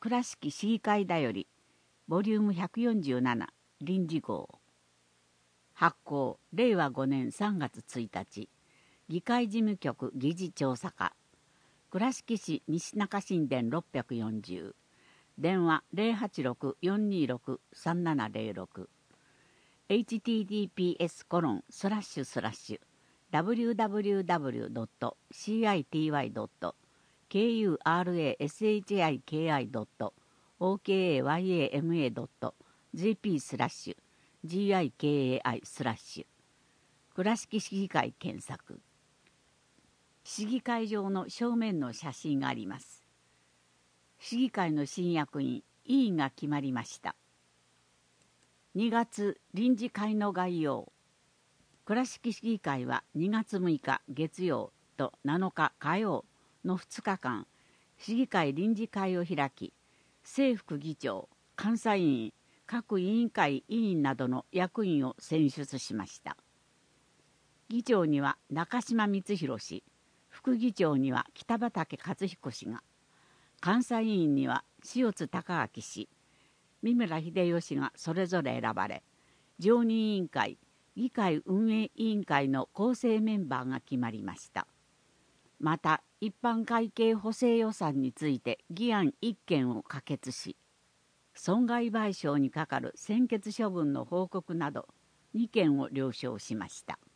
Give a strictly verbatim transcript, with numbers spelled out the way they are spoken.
倉敷市議会だよりボリュームひゃくよんじゅうなな臨時号発行れいわごねんさんがつついたち議会事務局議事調査課倉敷市西中新田ろっぴゃくよんじゅう電話 ゼロはちろく よんにろく さんななゼロろく エイチティーティーピーエス コロンスラッシュスラッシュ ダブリューダブリューダブリュードットシーアイティーワイドットケーユーアールエーエスエイチアイケーアイドットオーケーエーワイエーエムエードットジェーピー スラッシュ ジーアイケーエーアイ スラッシュ倉敷市議会検索。市議会上の正面の写真があります。市議会の新役員委員が決まりました。にがつ臨時会の概要。倉敷市議会はにがつむいか月曜となのか火曜のふつかかん市議会臨時会を開き、正副議長、監査委員、各委員会委員などの役員を選出しました。議長には中島光弘氏、副議長には北畠克彦氏が、監査委員には塩津隆明氏、三村秀吉がそれぞれ選ばれ、常任委員会、議会運営委員会の構成メンバーが決まりました。また、一般会計補正予算について議案いっけんを可決し、損害賠償にかかる専決処分の報告などにけんを了承しました。